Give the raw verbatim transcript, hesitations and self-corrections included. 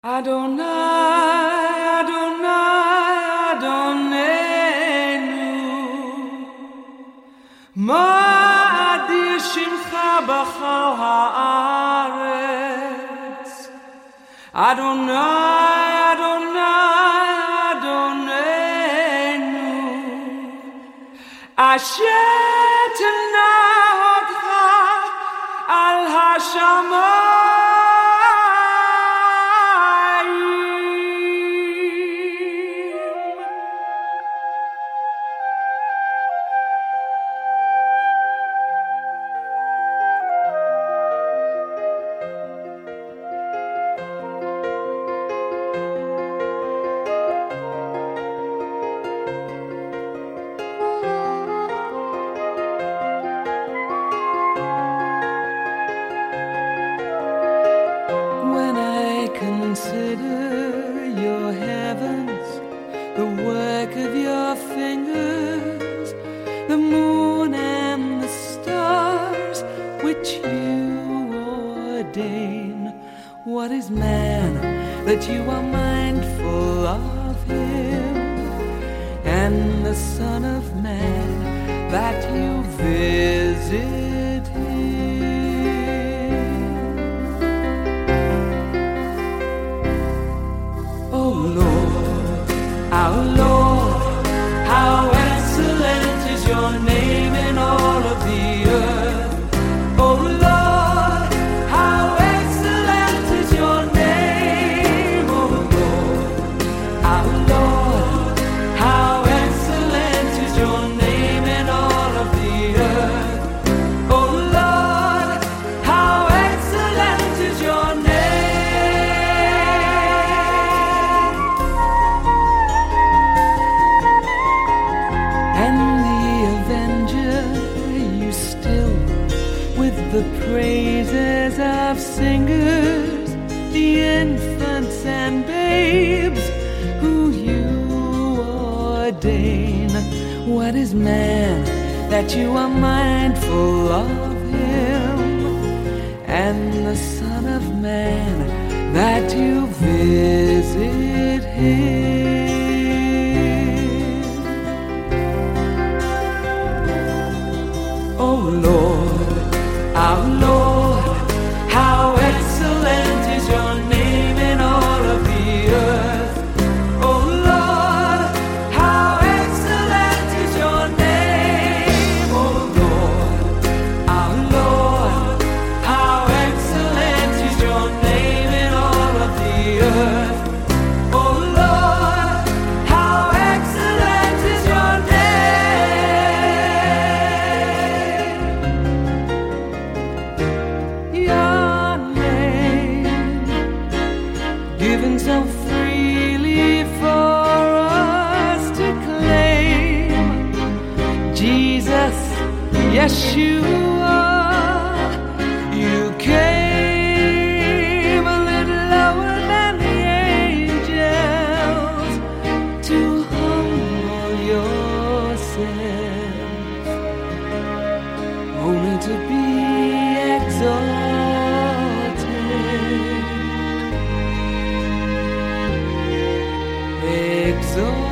Adonai, Adonai, Adonenu, Ma'adir Shimcha b'chol haaretz. Adonai, Adonai, Adonenu, Asher tenahotcha al hashamayim. Consider your heavens, the work of your fingers, the moon and the stars which you ordain. What is man that you are mindful of him, and the Son of Man that you visit him? Our Lord, how excellent is your name in all of the earth. Oh Lord, how excellent is your name. Oh Lord, our Lord, how excellent is your name in all of the earth. Oh Lord, how excellent is your name. The praises of singers, the infants and babes who you ordain. What is man that you are mindful of him, and the Son of Man that you visit him? Oh Lord, our Lord, how excellent is your name in all of the earth. Oh Lord, how excellent is your name. Oh Lord, our Lord, how excellent is your name in all of the earth. Oh Lord, how excellent is your name. Given so freely for us to claim, Jesus, Yeshua, you came a little lower than the angels to humble yourself, only to be exalted. Exalted.